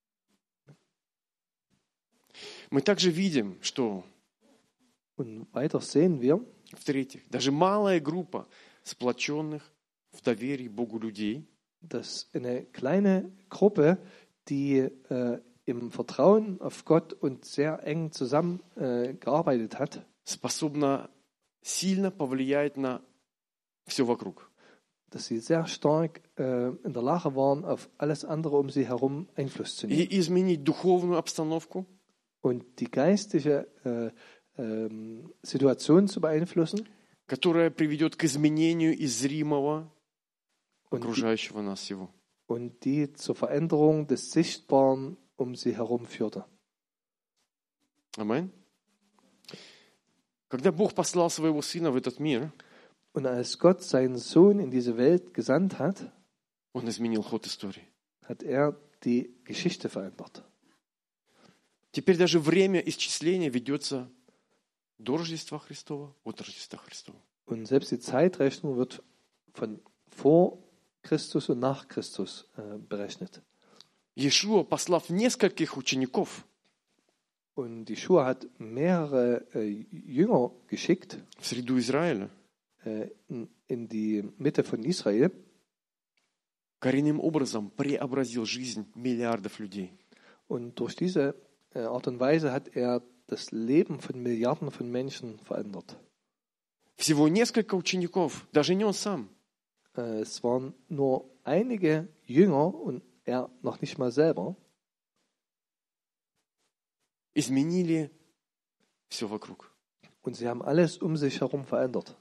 Мы также видим, что, Und weiter sehen wir, в-третьих, даже малая группа сплоченных в доверии Богу людей dass eine kleine Gruppe, die äh, im Vertrauen auf Gott und sehr eng zusammengearbeitet äh, gearbeitet hat, способна сильно повлиять на все вокруг. dass sie sehr stark äh, in der Lage waren, auf alles andere um sie herum Einfluss zu nehmen. И изменить духовную обстановку, Und die geistige äh, ähm, Situation zu beeinflussen которая приведет к изменению из зримого und die, окружающего нас всего. und die zur Veränderung des Sichtbaren um sie herum führte. Аминь. Когда Бог послал своего Сына в этот мир, Und als Gott seinen Sohn in diese Welt gesandt hat, Он изменил ход истории. hat er die Geschichte verändert. Теперь даже время исчисления ведется до Рождества Христова, от Рождества Христова. Und selbst die Zeitrechnung wird von vor Christus und nach Christus äh, berechnet. Иешуа, послав нескольких учеников Und Jeschua hat mehrere äh, Jünger geschickt в среду Израиля, äh, in, in die Mitte von Israel. коренным образом преобразил жизнь миллиардов людей. Und durch diese äh, Art und Weise hat er das Leben von Milliarden von Menschen verändert. Всего несколько учеников, даже не он сам, Äh, es waren nur einige Jünger und er noch nicht mal selber, изменили все вокруг. und sie haben alles um sich herum verändert.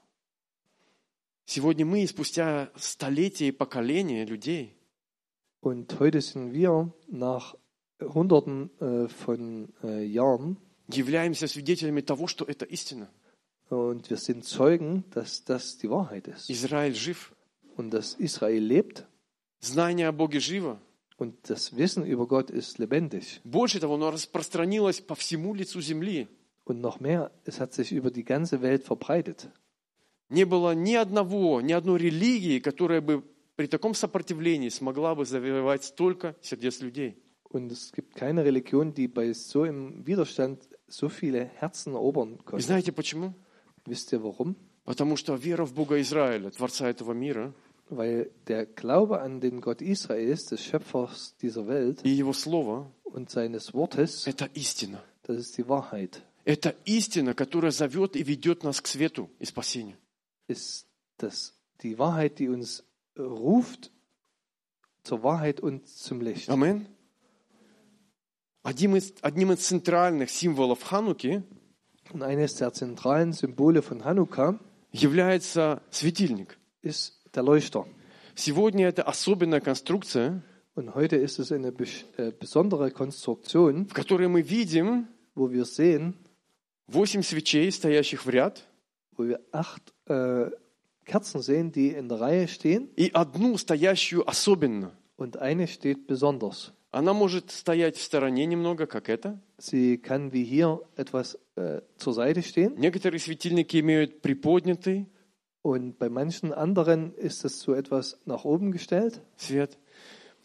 Сегодня мы, спустя столетия и поколения людей, Und heute sind wir nach Hunderten äh, von äh, Jahren являемся свидетелями того, что это истина. und wir sind Zeugen, dass das die Wahrheit ist. Израиль жив, Und dass Israel lebt знание о Боге живо. und das Wissen über Gott ist lebendig. Больше того, оно распространилось по всему лицу земли. Und noch mehr, es hat sich über die ganze Welt verbreitet. Не было ни одного, ни одной религии, которая бы при таком сопротивлении смогла бы завоевать столько сердец людей. Und es gibt keine Religion, die bei so im Widerstand so viele Herzen erobern И konnte. знаете почему? Wisst ihr warum? Потому что вера в Бога Израиля, Творца этого мира, Weil der Glaube an den Gott Israels, des Schöpfers dieser Welt и Его Слово und seines Wortes, – это истина. das ist die Wahrheit, Это истина, которая зовет и ведет нас к свету и спасению. ist das die Wahrheit, die uns ruft zur Wahrheit und zum Licht. Аминь. Одним из, одним из центральных символов Хануки Und eines der zentralen Symbole von Hanukkah является светильник. ist der Leuchter. Сегодня это особенная конструкция, Und heute ist es eine bes- äh, besondere Konstruktion, в которой мы видим wo wir sehen, восемь свечей, стоящих в ряд, wo wir acht äh, Kerzen sehen, die in der Reihe stehen, и одну, стоящую особенно. und eine steht besonders. Она может стоять в стороне немного, как это. Sie kann wie hier etwas äh, zur Seite stehen Некоторые светильники имеют приподнятый und bei manchen anderen ist es so etwas nach oben gestellt. свет.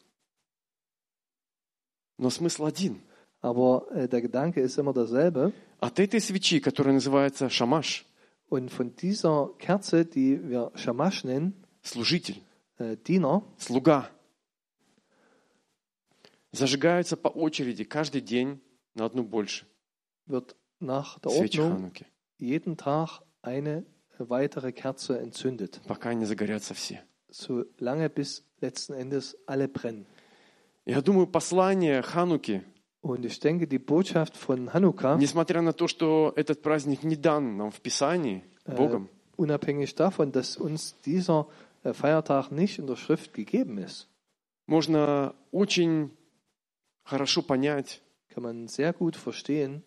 Но смысл один. Aber äh, der Gedanke ist immer derselbe. От этой свечи, которая называется шамаш, Und von dieser Kerze, die wir Shamash nennen, служитель, äh, Diener, слуга, зажигаются по очереди каждый день на одну больше. wird nach der Свечи Ordnung Хануки, jeden Tag eine weitere Kerze entzündet, пока не загорятся все. solange bis letzten Endes alle brennen. Я думаю, послание Хануки, Und ich denke, die Botschaft von Hanukkah, несмотря на то, что этот праздник не дан нам в Писании äh, Богом, unabhängig davon, dass uns dieser äh, Feiertag nicht in der Schrift gegeben ist, можно очень хорошо понять, kann man sehr gut verstehen,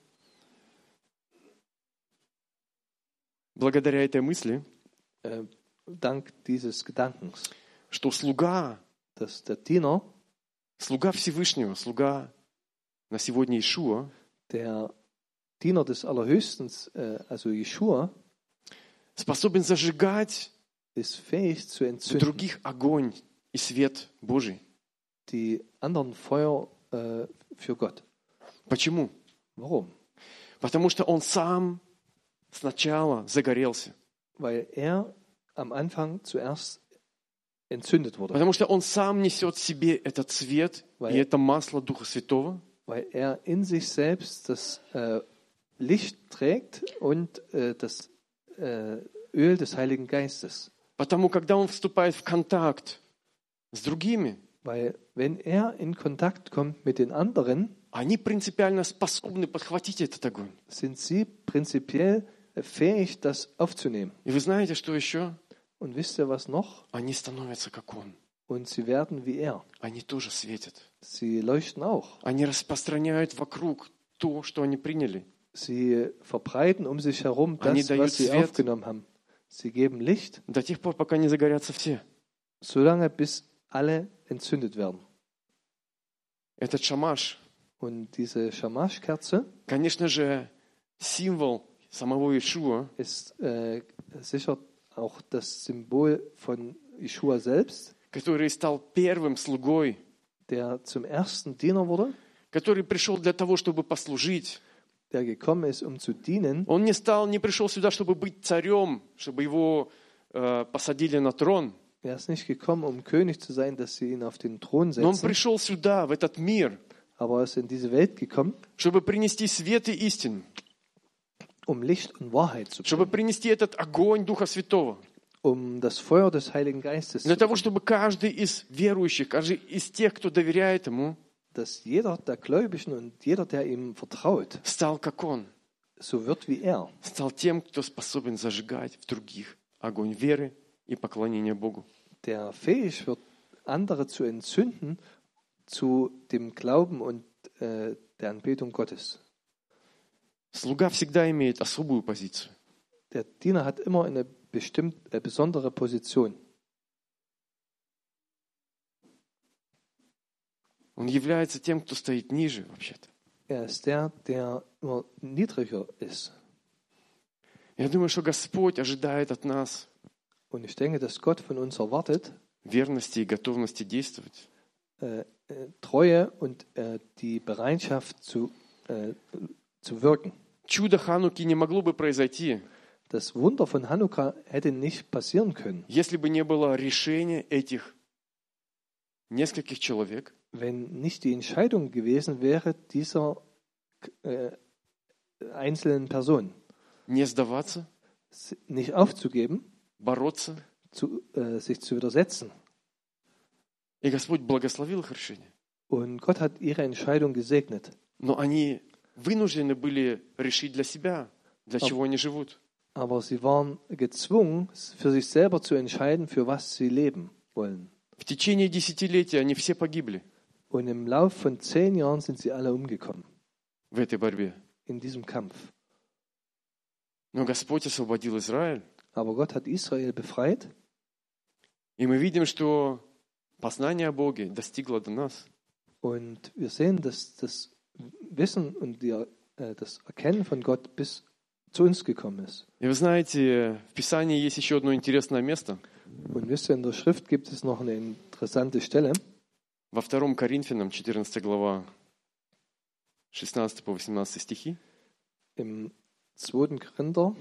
благодаря этой мысли, äh, dank dieses Gedankens, что слуга, dass der Diener, слуга Всевышнего, слуга на сегодня Иешуа, der Diener des Allerhöchsten, äh, also Jeschua, способен зажигать ist fähig zu в entzünden, других огонь и свет Божий. die anderen Feuer äh, für Gott. Почему? Warum? Потому что он сам сначала загорелся. Weil er am Anfang zuerst entzündet wurde. Потому что он сам несет в себе этот свет и это масло Духа Святого. Weil er in sich selbst das äh, Licht trägt und äh, das äh, Öl des Heiligen Geistes. Потому когда он вступает в контакт с другими, Weil wenn er in Kontakt kommt mit den anderen, они принципиально способны подхватить этот огонь. sind sie prinzipiell fähig, das aufzunehmen. И вы знаете, что еще? Und wisst ihr was noch? Они становятся как он. Und sie werden wie er. Они тоже светят. Sie leuchten auch. Они распространяют вокруг то, что они приняли. Sie verbreiten um sich herum Они das, дают was sie свет. aufgenommen haben. Sie geben Licht, До тех пор, пока не загорятся все. solange bis alle entzündet werden. Этот шамаш, Und diese Shamash-Kerze конечно же, символ самого Иешуа, ist äh, sicher auch das Symbol von Jeschua selbst, который стал первым слугой, der zum ersten Diener wurde, который пришел для того, чтобы послужить. der gekommen ist, um zu dienen. Он не стал, не пришел сюда, чтобы быть царем, чтобы его э, посадили на трон. Er ist nicht gekommen, um König zu sein, dass sie ihn auf den Thron Но он setzen, пришел сюда, в этот мир, aber er ist in diese Welt gekommen, чтобы принести свет и истину, um Licht und Wahrheit zu чтобы bringen, принести этот огонь Духа Святого. um das Feuer des Heiligen Geistes Для zu того, bringen, чтобы каждый из верующих, каждый из тех, кто доверяет Ему, dass jeder der Gläubigen und jeder, der ihm vertraut, стал как Он, so wird wie er, стал тем, кто способен зажигать в других огонь веры и поклонения Богу. der fähig wird, andere zu entzünden zu dem Glauben und äh, der Anbetung Gottes. Слуга всегда имеет особую позицию. Der Diener hat immer eine bestimmt, äh, besondere Position. Он является тем, кто стоит ниже вообще-то. Er ist der, der immer niedriger ist. Я думаю, что Господь ожидает от нас Und ich denke, dass Gott von uns erwartet, верности и готовности действовать. äh, äh, Treue und äh, die Bereitschaft zu, äh, zu wirken. Чудо Хануки не могло бы произойти, Das Wunder von Hanukkah hätte nicht passieren können, если бы не было решения этих нескольких человек wenn nicht die Entscheidung gewesen wäre dieser äh, einzelnen Person, не сдаваться, nicht aufzugeben, бороться. zu, äh, sich zu widersetzen. И Господь благословил их решение. Und Gott hat ihre Entscheidung gesegnet. Но они вынуждены были решить для себя, для Об- чего они живут. Aber sie waren gezwungen, für sich selber zu entscheiden, für was sie leben wollen. В течение десятилетий они все погибли Und im Lauf von zehn Jahren sind sie alle umgekommen в этой борьбе. in diesem Kampf. Но Господь освободил Израиль. Aber Gott hat Israel befreit. И мы видим, что познание о Боге достигло до нас. Und wir sehen, dass das Wissen und die, äh, das Erkennen von Gott bis zu uns gekommen ist. И вы знаете, в Писании есть еще одно интересное место. Und wisst ihr, in der Schrift gibt es noch eine interessante Stelle. Во втором Коринфянам, четырнадцатая глава, шестнадцатый по восемнадцатый стихи. Im zweiten Korinther,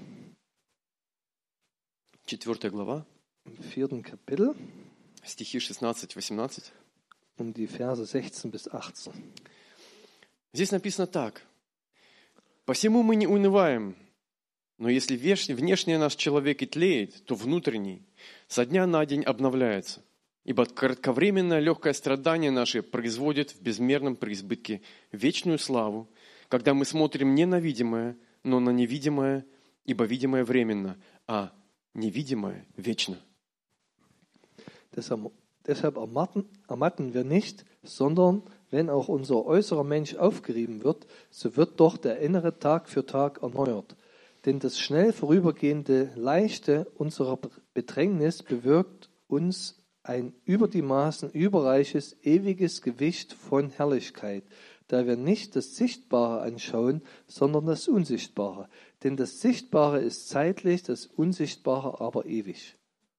четвёртая глава, im vierten Kapitel, стихи шестнадцать восемнадцать. um die Verse sechzehn bis achtzehn. Здесь написано так. «Посему мы не унываем, но если внешний наш человек и тлеет, то внутренний со дня на день обновляется. Ибо кратковременное легкое страдание наше производит в безмерном преизбытке вечную славу, когда мы смотрим не на видимое, но на невидимое, ибо видимое временно, а невидимое вечно». Deshalb, deshalb ermatten, ermatten wir nicht, sondern wenn auch unser äußerer Mensch aufgerieben wird, so wird doch der innere Tag für Tag erneuert. Denn das schnell vorübergehende Leichte unserer Bedrängnis bewirkt uns ein über die Maßen überreiches, ewiges Gewicht von Herrlichkeit, da wir nicht das Sichtbare anschauen, sondern das Unsichtbare. Denn das Sichtbare ist zeitlich, das Unsichtbare aber ewig.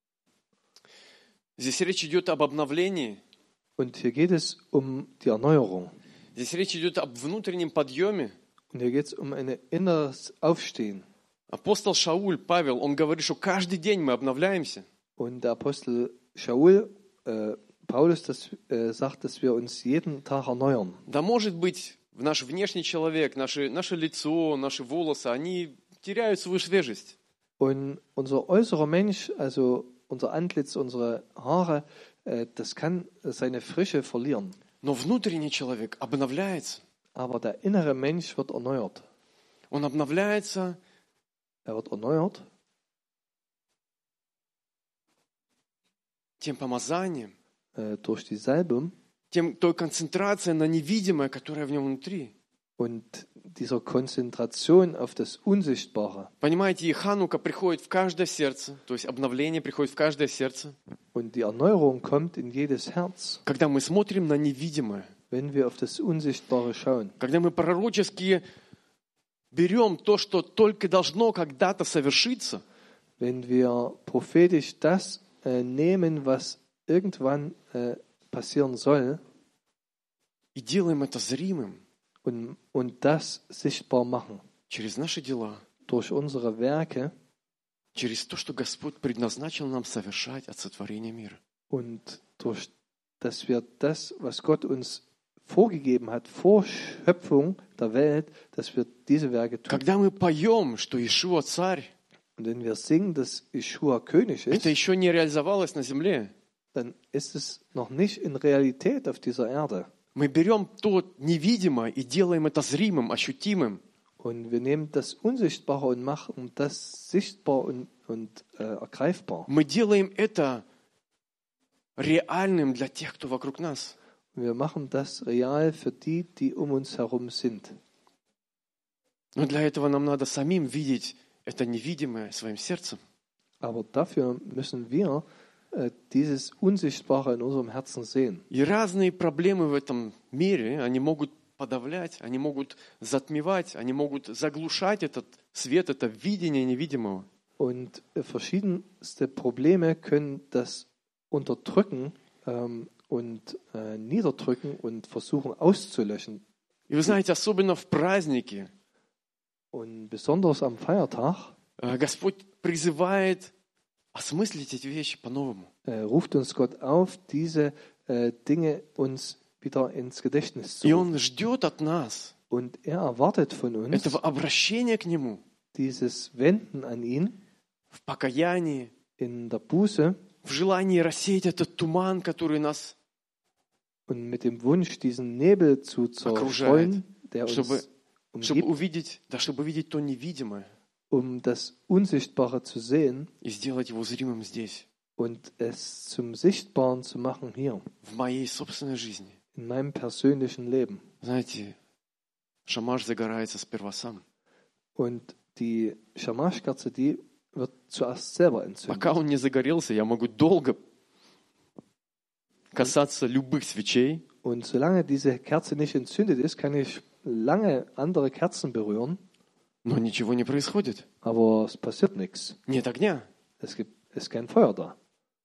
Здесь речь идет об обновлении. Und hier geht es um die Erneuerung. Здесь речь идет об внутреннем подъеме. Und hier geht es um ein inneres Aufstehen. Апостол Шауль, Павел, он говорит, что каждый день мы обновляемся. Und der Apostel Shaul, äh, Paulus, das, äh, sagt, dass wir uns jeden Tag erneuern. Да, может быть, наш внешний человек, наше, наше лицо, наши волосы, они теряют свою свежесть. Und unser äußerer Mensch, also unser Antlitz, unsere Haare, äh, das kann seine Frische verlieren. Но внутренний человек обновляется. Aber der innere Mensch wird erneuert. Он обновляется. Er wird erneuert. Тем помазанием, äh, durch die Salbung, тем, той концентрацией на невидимое, которое в нем внутри. Und dieser Konzentration auf das Unsichtbare. Понимаете, и Ханука приходит в каждое сердце, то есть обновление приходит в каждое сердце. Und die Erneuerung kommt in jedes Herz. Когда мы смотрим на невидимое. Wenn wir auf das Unsichtbare schauen. Когда мы пророчески берем то, что только должно когда-то совершиться. Wenn wir prophetisch das äh, nehmen, was irgendwann äh, passieren soll. И делаем это зримым. Und, und das sichtbar machen. Через наши дела. Durch unsere Werke. Через то, что Господь предназначил нам совершать от сотворения мира. Und durch, dass wir das, was Gott uns vorgegeben hat, vor Schöpfung der Welt, dass wir diese Werke tun. Когда мы поем, что Иешуа царь, und wenn wir singen, dass Jeschua König ist, это еще не реализовалось на земле. Dann ist es noch nicht in Realität auf dieser Erde. Мы берем то невидимое и делаем это зримым, ощутимым. Und wir nehmen das Unsichtbare und machen das sichtbar und, und äh, ergreifbar. Мы делаем это реальным для тех, кто вокруг нас. Wir machen das real für die, die um uns herum sind. Но для этого нам надо самим видеть это невидимое своим сердцем. Aber dafür müssen wir äh, dieses Unsichtbare in unserem Herzen sehen. И разные проблемы в этом мире, они могут подавлять, они могут затмевать, они могут заглушать этот свет, это видение невидимого. Und äh, verschiedenste Probleme können das unterdrücken ähm, und äh, niederdrücken und versuchen auszulöschen. И вы знаете, особенно в праздники, und besonders am Feiertag, äh, Господь призывает осмыслить эти вещи по-новому. Äh, ruft uns Gott auf, diese äh, Dinge uns wieder ins Gedächtnis zu И rufen. Он ждет от нас Und er erwartet von uns этого обращения к Нему dieses Wenden an ihn в покаянии, in der Buße в желании рассеять этот туман, который нас und mit dem Wunsch, diesen Nebel zu zerstreuen, der чтобы, uns чтобы umgibt, увидеть, да, чтобы увидеть то невидимое um das Unsichtbare zu sehen и сделать его зримым здесь, und es zum Sichtbaren zu machen hier, в моей собственной жизни. in meinem persönlichen Leben. Знаете, шамаш загорается сперва сам. Und die Schamaschkerze, die wird zuerst selber entzündet. Пока он не загорелся, я могу долго касаться любых свечей. Und solange diese Kerze nicht entzündet ist, kann ich lange andere Kerzen berühren. Но ничего не происходит. Aber es passiert nichts. Нет огня. Es gibt, es ist kein Feuer da.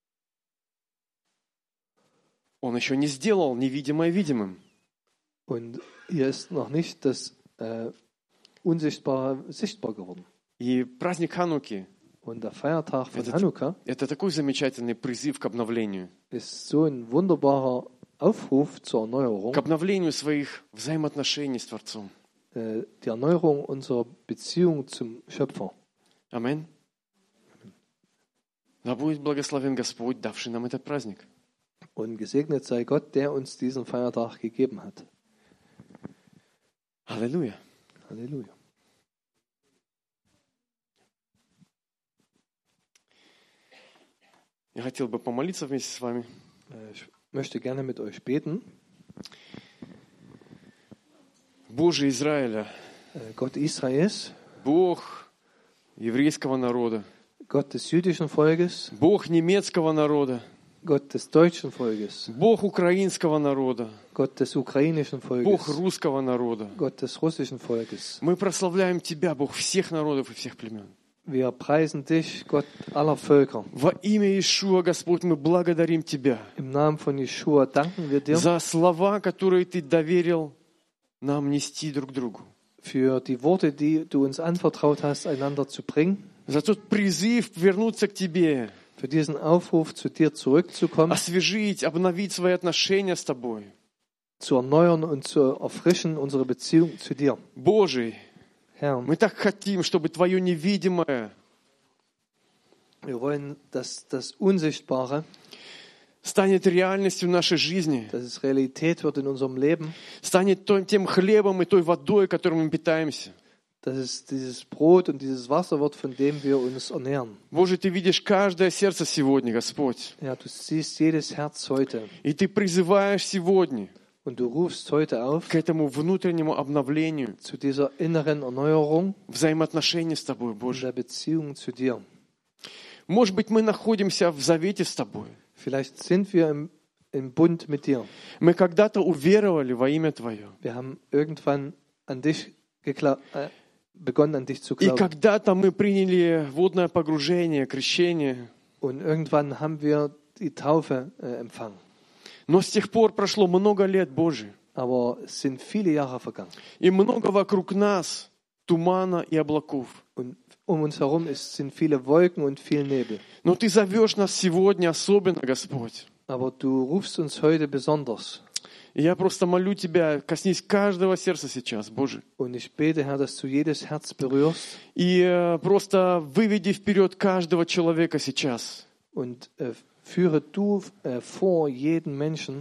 Он еще не сделал невидимое видимым. Und hier ist noch nicht das äh, Unsichtbare sichtbar geworden. И праздник Хануки Und der Feiertag von Это- Hanukkah это такой замечательный призыв к обновлению, ist so ein wunderbarer Aufruf zur Erneuerung, к обновлению своих взаимоотношений с Творцом. äh, die Erneuerung unserer Beziehung zum Schöpfer. Аминь. Да будет благословен Господь, давший нам этот праздник. Und gesegnet sei Gott, der uns diesen Feiertag gegeben hat. Аллилуйя. Halleluja. Я хотел бы помолиться вместе с вами. Äh, Ich möchte gerne mit euch beten. Боже Израиля, Äh, Gott Israels, Бог еврейского народа, Gott des jüdischen Volkes, Бог немецкого народа, Gott des deutschen Volkes, Бог украинского народа, Gott des ukrainischen Бог Volkes, русского народа. Gott des russischen Volkes. Мы прославляем Тебя, Бог всех народов и всех племен. Wir preisen dich, Gott aller Völker. Во имя Иешуа, Господь, мы благодарим Тебя Im Namen von Jeschua danken wir dir за слова, которые Ты доверил нам нести друг другу. für die Worte, die du uns anvertraut hast, einander zu bringen, За тот призыв вернуться к Тебе, für diesen Aufruf, zu dir zurückzukommen, освежить, обновить свои отношения с Тобой. zu erneuern und zu erfrischen unsere Beziehung zu dir. Божий, Herr, мы так хотим, чтобы Твое невидимое wir wollen, dass das Unsichtbare, станет реальностью нашей жизни, dass es Realität wird in unserem Leben, станет той- тем хлебом и той водой, которым мы питаемся. dass es dieses Brot und dieses Wasser wird, von dem wir uns ernähren. Боже, Ты видишь каждое сердце сегодня, Господь. Ja, du siehst jedes Herz heute И Ты призываешь сегодня und du rufst heute auf к этому внутреннему обновлению zu dieser inneren Erneuerung взаимоотношений с Тобой, in Боже. der Beziehung zu dir. Может быть, мы находимся в завете с Тобой. Vielleicht sind wir im, im Bund mit dir. Мы когда-то уверовали во имя Твое. Wir haben irgendwann an dich gekla- äh, begonnen, an dich zu И glauben. когда-то мы приняли водное погружение, крещение. Und irgendwann haben wir die Taufe äh, empfangen. Но с тех пор прошло много лет, Боже. Aber es sind viele Jahre vergangen. И много вокруг нас тумана и облаков. Und um uns herum ist, sind viele Wolken und viel Nebel. Но Ты зовешь нас сегодня особенно, Господь. Aber du rufst uns heute besonders. И я просто молю Тебя, коснись каждого сердца сейчас, Боже. Und ich bete, Herr, dass du jedes Herz berührst И э, просто выведи вперед каждого человека сейчас. und äh, führe du äh, vor jeden Menschen,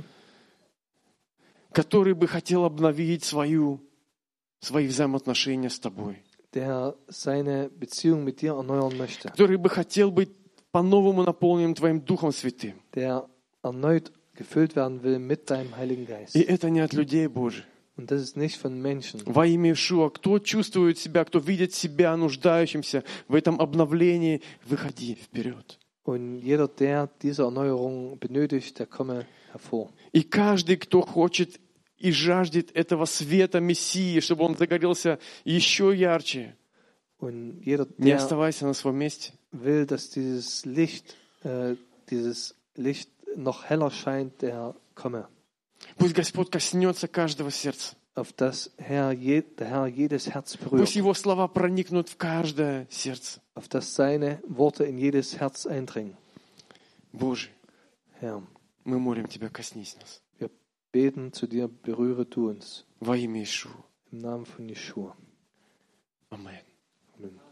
который бы хотел обновить свою, свои взаимоотношения с Тобой. der seine Beziehung mit dir erneuern möchte, Который бы хотел быть по-новому наполненным Твоим Духом Святым. der erneut gefüllt werden will mit deinem Heiligen Geist. И это не от людей, Боже. Und das ist nicht von Menschen. Во имя Иешуа, кто чувствует себя, кто видит себя нуждающимся в этом обновлении, выходи вперед. Und jeder, der diese Erneuerung benötigt, der komme hervor. И каждый, кто хочет и жаждет этого света Мессии, чтобы он загорелся еще ярче, Und jeder, не der оставайся на своем месте. will, dass dieses Licht, äh, dieses Licht noch heller scheint, der komme. Пусть Господь коснется каждого сердца. Auf das Herr, je, der Herr jedes Herz Пусть berührt. Его слова проникнут в каждое сердце. Auf das seine Worte in jedes Herz eindringen. Боже, Herr, мы молим Тебя, коснись нас. wir beten zu dir, berühre du uns. Во имя Иешуа. Im Namen von Jeschua. Аминь. Amen.